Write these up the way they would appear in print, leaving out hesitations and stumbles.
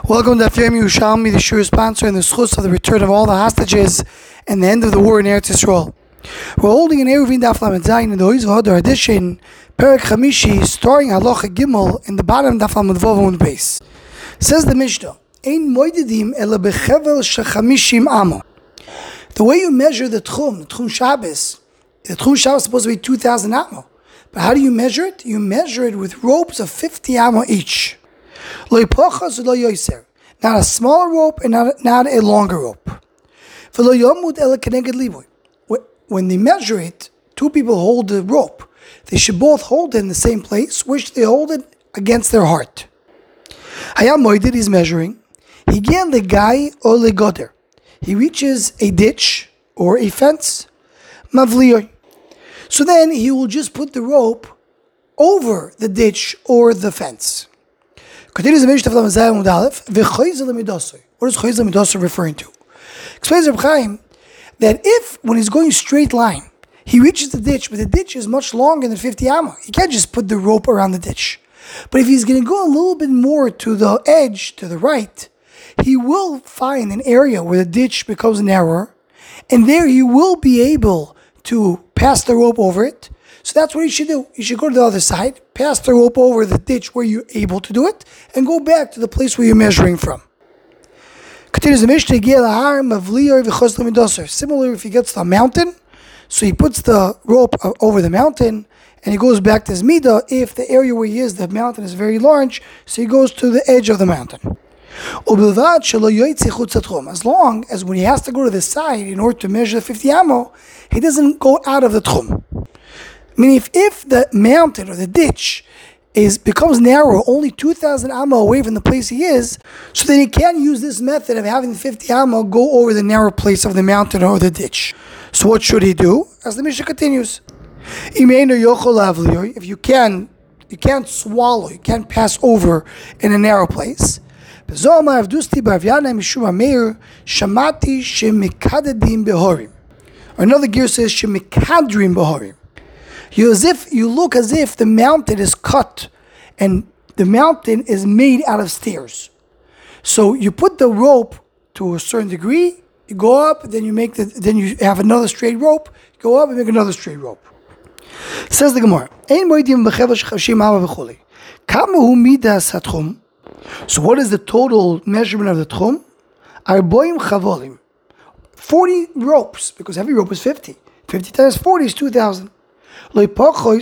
Welcome to Daf Yomi Yerushalmi, the Shur sponsor and the schus of the return of all the hostages and the end of the war in Eretz Yisrael. We're holding an Eruvin Daf Lamed Zayin in the Oiz V'Hodar edition, Perek Chamishi, starting Halacha Gimel in the bottom Daf Lamed Vav on the base. Says the Mishnah, Ein moidedim ela bechevel shechamishim amo. The way you measure the Tchum Shabbos, the Tchum Shabbos is supposed to be 2,000 amo. But how do you measure it? You measure it with ropes of 50 amo each. Not a smaller rope and not a longer rope. When they measure it, two people hold the rope. They should both hold it in the same place, which they hold it against their heart. He's measuring. He reaches a ditch or a fence. So then he will just put the rope over the ditch or the fence. Continues the Mishnah of Zayin Aleph. What is Choyz L'Midosah referring to? Explains Reb Chaim that if, when he's going straight line, he reaches the ditch, but the ditch is much longer than 50 amma, he can't just put the rope around the ditch. But if he's going to go a little bit more to the edge, to the right, he will find an area where the ditch becomes narrower, and there he will be able to pass the rope over it. So that's what you should do. You should go to the other side, pass the rope over the ditch where you're able to do it, and go back to the place where you're measuring from. Continues the Mishnah, similar if he gets to a mountain, so he puts the rope over the mountain, and he goes back to his midah. If the area where he is, the mountain is very large, so he goes to the edge of the mountain. As long as when he has to go to the side in order to measure the 50 amo, he doesn't go out of the tchum. Meaning, if the mountain or the ditch becomes narrow, only 2,000 amma away from the place he is, so then he can't use this method of having the 50 amma go over the narrow place of the mountain or the ditch. So what should he do? As the Mishnah continues, if you can't swallow, you can't pass over in a narrow place. Another gear says shemikadrim behorim. You look as if the mountain is cut and the mountain is made out of stairs. So you put the rope to a certain degree, you go up, then you have another straight rope, go up and make another straight rope. Says the Gemara, so what is the total measurement of the tchum? 40 ropes, because every rope is 50. 50 times 40 is 2,000. Don't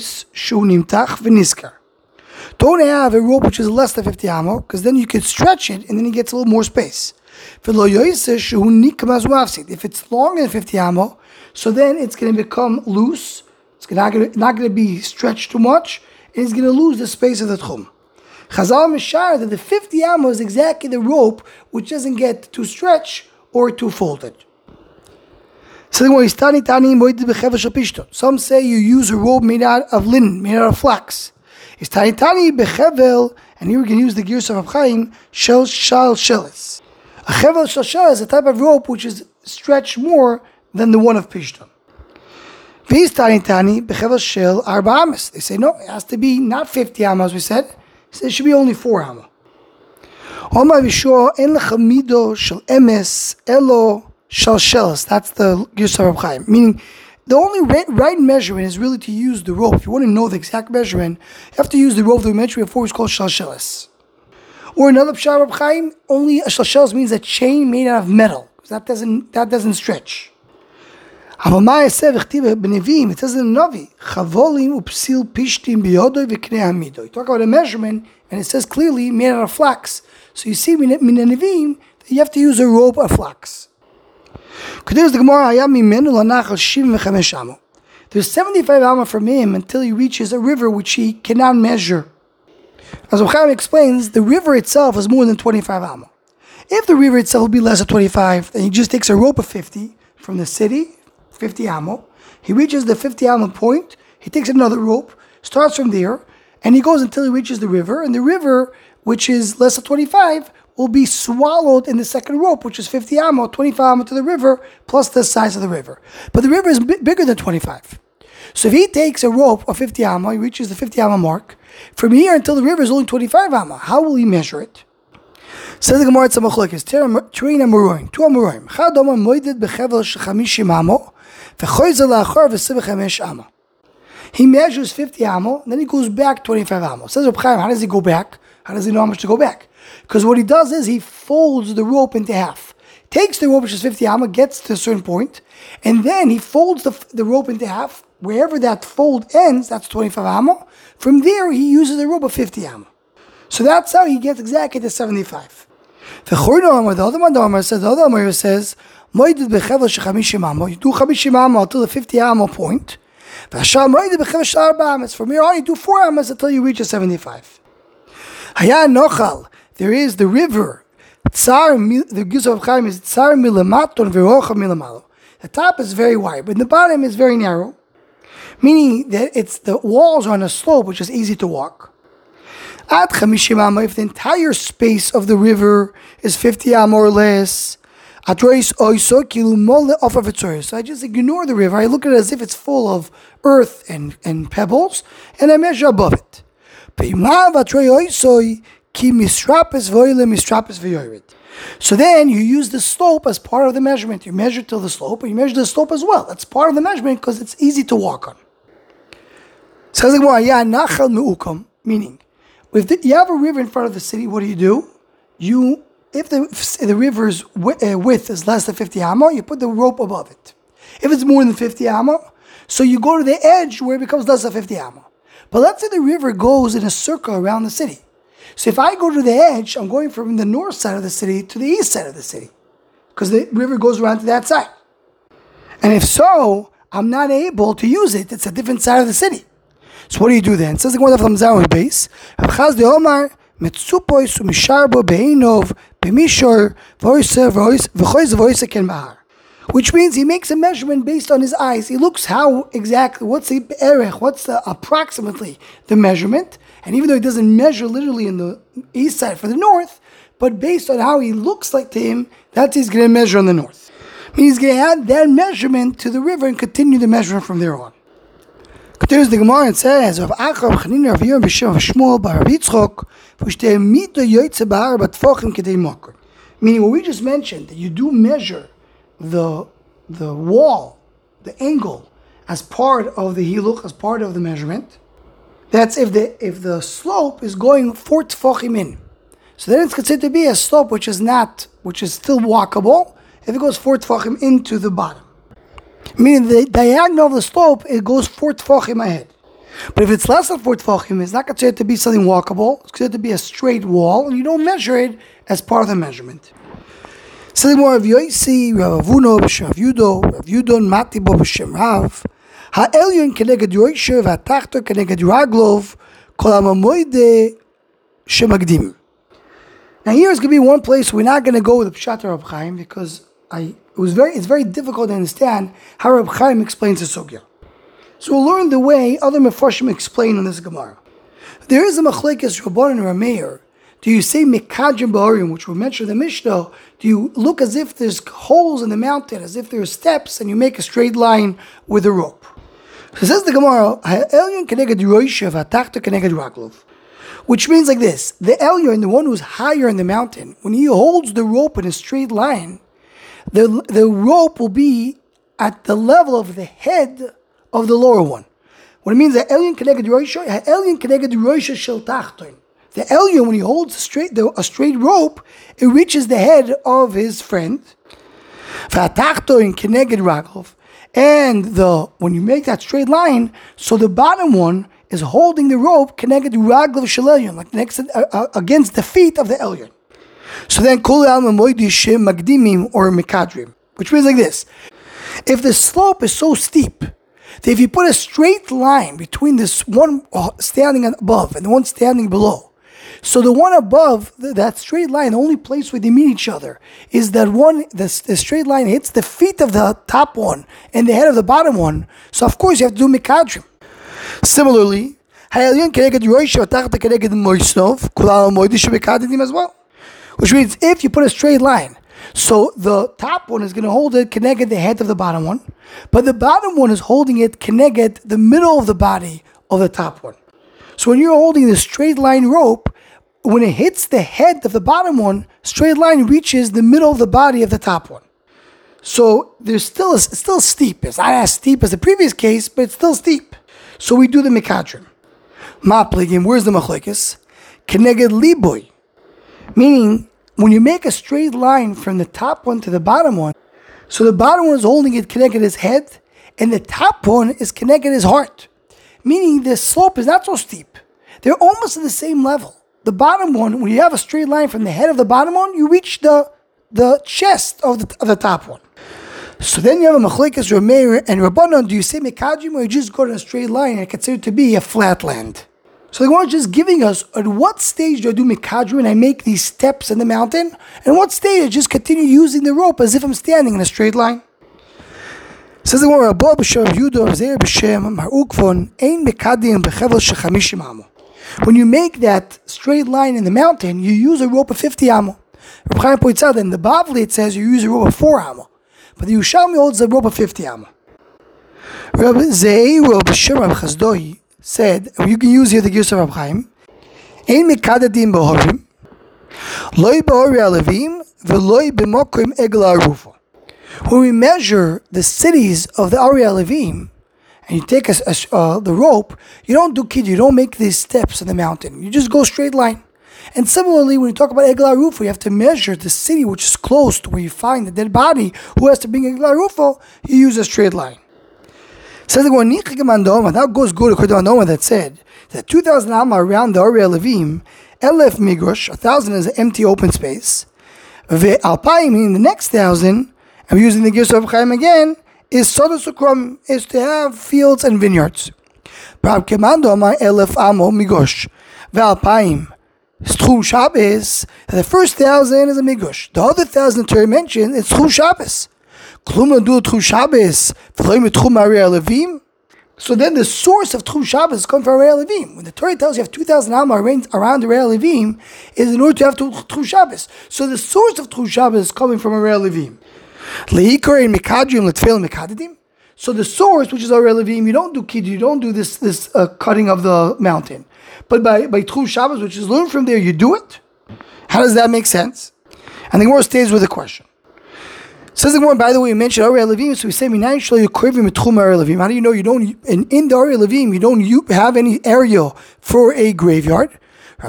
have a rope which is less than 50 amo, because then you can stretch it and then it gets a little more space. If it's longer than 50 amo, so then it's going to become loose. It's not going to be stretched too much, and it's going to lose the space of the tchum. Chazal Mishar that the 50 amo is exactly the rope which doesn't get too stretched or too folded. Some say you use a rope made out of linen, made out of flax. And here we can use the gears of Chaim, shel shelis. A chevel shel shelis is a type of rope which is stretched more than the one of Pishton. They say no, it has to be not 50 amos, as we said. It should be only 4 amos. That's the Yisrael of Chaim. Meaning, the only right measurement is really to use the rope. If you want to know the exact measurement, you have to use the rope that we mentioned before, it's called shalshelis. Or another pshat of Chaim, only a shalshelis means a chain made out of metal, because that doesn't stretch. It says in the Navi, chavolim upsil pishtim biyodoy v'knei hamidoy. You talk about a measurement, and it says clearly made out of flax. So you see, min nevim, you have to use a rope of flax. Continues the Gemara, there's 75 amma from him until he reaches a river which he cannot measure. As Chaim explains, the river itself is more than 25 amma. If the river itself will be less than 25, then he just takes a rope of 50 from the city, 50 amma. He reaches the 50 amma point, he takes another rope, starts from there, and he goes until he reaches the river, and the river, which is less than 25, will be swallowed in the second rope, which is 50 amo, 25 amo to the river, plus the size of the river. But the river is bigger than 25. So if he takes a rope of 50 amo, he reaches the 50 amo mark, from here until the river is only 25 amo, how will he measure it? Says the Gemara, it's a machlokes. Three amorim, two amorim. Chad omar moided bechevel shechamishim amo, v'choyzer la'achor v'sivchamesh amo. He measures 50 amo, then he goes back 25 amo. Says Reb Chaim, how does he go back? How does he know how much to go back? Because what he does is he folds the rope into half. Takes the rope, which is 50 amo, gets to a certain point, and then he folds the rope into half. Wherever that fold ends, that's 25 amo. From there, he uses a rope of 50 amo. So that's how he gets exactly to 75. The other one says, you do 50 amo until the 50 amo point. From here on, you do 4 amos until you reach a 75. There is the river. The Giza of Chaim is Tsar Milamaton Verocha Milamalo. The top is very wide, but the bottom is very narrow, meaning that the walls are on a slope, which is easy to walk. At 50 amo, if the entire space of the river is 50 amo or less, so I just ignore the river. I look at it as if it's full of earth and pebbles, and I measure above it. So then you use the slope as part of the measurement. You measure till the slope, and you measure the slope as well. That's part of the measurement because it's easy to walk on. Says meaning, if you have a river in front of the city, what do? If the river's width is less than 50 amo, you put the rope above it. If it's more than 50 amo, so you go to the edge where it becomes less than 50 amo. But let's say the river goes in a circle around the city. So if I go to the edge, I'm going from the north side of the city to the east side of the city, because the river goes around to that side. And if so, I'm not able to use it. It's a different side of the city. So what do you do then? It says the Gemara from Zamar base. Which means he makes a measurement based on his eyes. He looks what's approximately the measurement. And even though he doesn't measure literally in the east side for the north, but based on how he looks like to him, that's he's going to measure on the north. He's going to add that measurement to the river and continue the measurement from there on. Continues the Gemara and says, meaning what we just mentioned, that you do measure the wall, the angle, as part of the hiluk, as part of the measurement. That's if the slope is going 4 tefachim in. So then it's considered to be a slope which is still walkable, if it goes 4 tefachim into the bottom. Meaning the diagonal of the slope, it goes 4 tefachim ahead. But if it's less than 4 tefachim, it's not considered to be something walkable. It's considered to be a straight wall, and you don't measure it as part of the measurement. So more of Yosi, Rav Avuno, Rav Yudo, Rav Yudon, Matibo, B'Shem Rav. Ha'elyon keneged Yoisher, v'atachto keneged Raglov, kol ha'mamoide shemagdim. Now here's going to be one place we're not going to go with the Pshat Reb Chaim, because it's very difficult to understand how Reb Chaim explains the sugya. So we'll learn the way other Mefarshim explain in this Gemara. There is a machlekes Rabban and Rameir. Do you say Mikadrim Ba'arim, which we mentioned in the Mishnah? Do you look as if there's holes in the mountain, as if there are steps, and you make a straight line with a rope? So says the Gemara, Ha'elyon keneged Roisha v'atachto keneged Raglov. Which means like this: the Elyon, the one who's higher in the mountain, when he holds the rope in a straight line, the rope will be at the level of the head of the lower one. What it means, the Elyon keneged Roisha, Ha'elyon keneged Roisha shel tachton. The Elyon, when he holds a straight rope, it reaches the head of his friend. V'atachton keneged Raglov. And when you make that straight line, so the bottom one is holding the rope connected to Raglav Shel Elyon, like next against the feet of the Elyon. So then Kol Alma Moidishim Magdimim or Mikadrim, which means like this: if the slope is so steep that if you put a straight line between this one standing above and the one standing below, so the one above that straight line, the only place where they meet each other is that the straight line hits the feet of the top one and the head of the bottom one. So of course you have to do Mikadrim. Similarly, as well. Which means if you put a straight line, so the top one is going to hold it connected the head of the bottom one, but the bottom one is holding it connected the middle of the body of the top one. So when you're holding the straight line rope, when it hits the head of the bottom one, straight line reaches the middle of the body of the top one. So it's still steep. It's not as steep as the previous case, but it's still steep. So we do the Mikadrim. Mapligim, where's the Machlekes? Keneged Liboy. Meaning, when you make a straight line from the top one to the bottom one, so the bottom one is holding it connected his head, and the top one is connected his heart. Meaning the slope is not so steep. They're almost at the same level. The bottom one, when you have a straight line from the head of the bottom one, you reach the chest of the top one. So then you have a Machlekes Rameir and Rabbanon. Do you say Mikadrim or you just go to a straight line and consider it to be a flat land? So the Gemara is just giving us at what stage do I do Mikadrim and I make these steps in the mountain, and what stage I just continue using the rope as if I'm standing in a straight line. Says the Gemara, Rabba b'Shem Yehuda Zeir b'Shem Marukvon Ein Mikadim b'Chevel shechamishim amo. When you make that straight line in the mountain, you use a rope of 50 amo. Reb Chaim points out that in the Bavli it says you use a rope of 4 amo, but the Yerushalmi holds a rope of 50 amo. Rabbi Zeir b'Shem Reb Chazdoi said, you can use here the Girsa of Reb Chaim, Ein mikadadim b'horim, loy b'hori alevim, v'loy b'mokim egel arufa. When we measure the cities of the Ari Alevim, and you take the rope, you don't do kid, you don't make these steps in the mountain. You just go straight line. And similarly, when you talk about Egel Arufa, you have to measure the city which is close to where you find the dead body. Who has to bring Egel Arufa? You use a straight line. Says the Gemara, that goes good according to Andoma that said that 2,000 amma around the Ari Alevim, Elef Migrosh, 1,000 is an empty open space. Ve'alpayim, meaning the next 1,000, and we're using the Girsa of Chaim again, is Sodos Ukrom, is to have fields and vineyards. Rab Kemando Amar Elef Amo Migosh. Ve'alpayim, Stchum Shabbos, the first 1,000 is a Migosh. The other 1,000 Torah mentioned, it's Stchum Shabbos. Klum Nadu Stchum Shabbos, V'loim Tchum Ari Alevim. So then the source of Tchum Shabbos comes from Ari Alevim. When the Torah tells you have 2,000 amma around Ari Alevim, is in order to have Tchum Shabbos. So the source of Tchum Shabbos is coming from Ari Alevim. Leikor in Mikadrim Letfil Mikadadim. So the source, which is Ari Alevim, you don't do kid, you don't do this cutting of the mountain. But by Tchum Shabbos, which is learned from there, you do it. How does that make sense? And the Gemara stays with the question. Says the Gemara, by the way, you mentioned Ari Alevim, so we say Minayin Shlo Yukrivim Tchum Ari Alevim. How do you know you don't in the Ari Alevim you don't have any area for a graveyard? The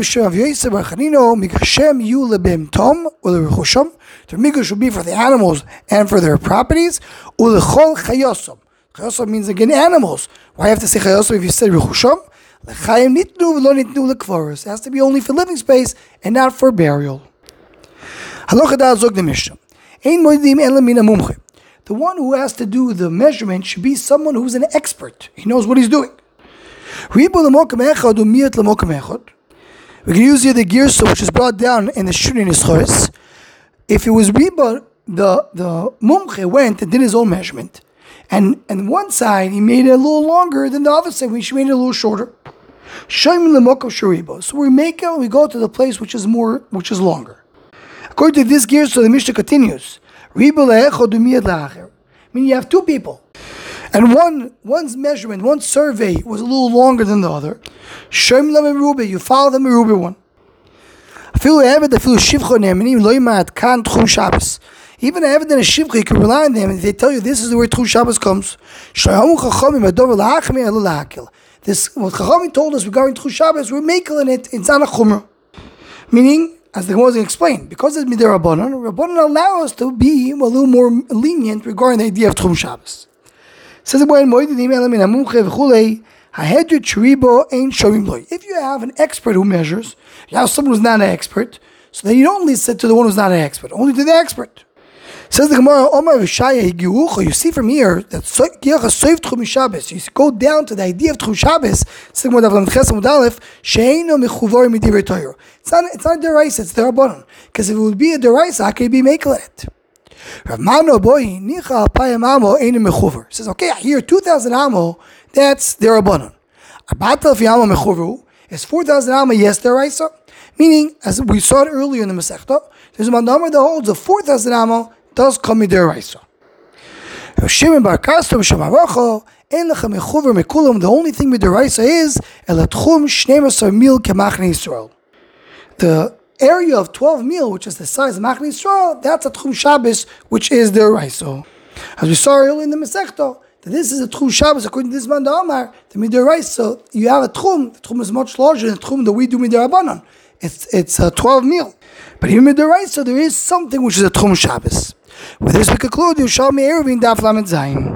Migash will be for the animals and for their properties. Chayosom means again animals. Why have to say chayosom if you said rechusham? It has to be only for living space and not for burial. The one who has to do the measurement should be someone who's an expert. He knows what he's doing. We can use here the Girsa, which is brought down in the Shuri Nischoris. If it was Riba, the Mumche went and did his own measurement. And one side, he made it a little longer than the other side, which made it a little shorter. So we make it, we go to the place which is longer. According to this Girsa, the Mishnah continues. Meaning you have two people. And one's measurement, one's survey was a little longer than the other. You follow the Meruba one. Even Eved and a Shivcha, you can rely on them, and they tell you this is the way Tchum Shabbos comes. This, what Chachamim told us regarding Tchum Shabbos, we're making it, it's not a Chumrah. Meaning, as the Gemara was explained, because it's Midei Rabbanon allow us to be a little more lenient regarding the idea of Tchum Shabbos. Says the boy, if you have an expert who measures, you have someone who's not an expert, so then you don't listen to the one who's not an expert, only to the expert. Says the Gemara, you see from here that you go down to the idea of Tchum Shabbos. It's not a deraisa, it's the Rabbanon. Because if it would be a deraisa, how could it be making it? Says, okay, I hear 2,000 amo, that's the Rabbanon. Is 4,000 amo, yes, deraisa? Meaning, as we saw it earlier in the Masechta, there's a number that holds of 4,000 amo does come in deraisa. The only thing with deraisa is elatchum 12 mil kemachne Yisrael. The area of 12 mil, which is the size of Machne Yisrael, that's a Tchum Shabbos, which is the Raiso. As we saw earlier in the Masechta, that this is a Tchum Shabbos, according to this man, the Amar, the Midraisa, you have a Tchum. The Tchum is much larger than the Tchum that we do Midarabanan. It's 12 mil. But even Midraisa, there is something which is a Tchum Shabbos. With this, we conclude Yerushalmi Eruvin Daf Lamed Zayin.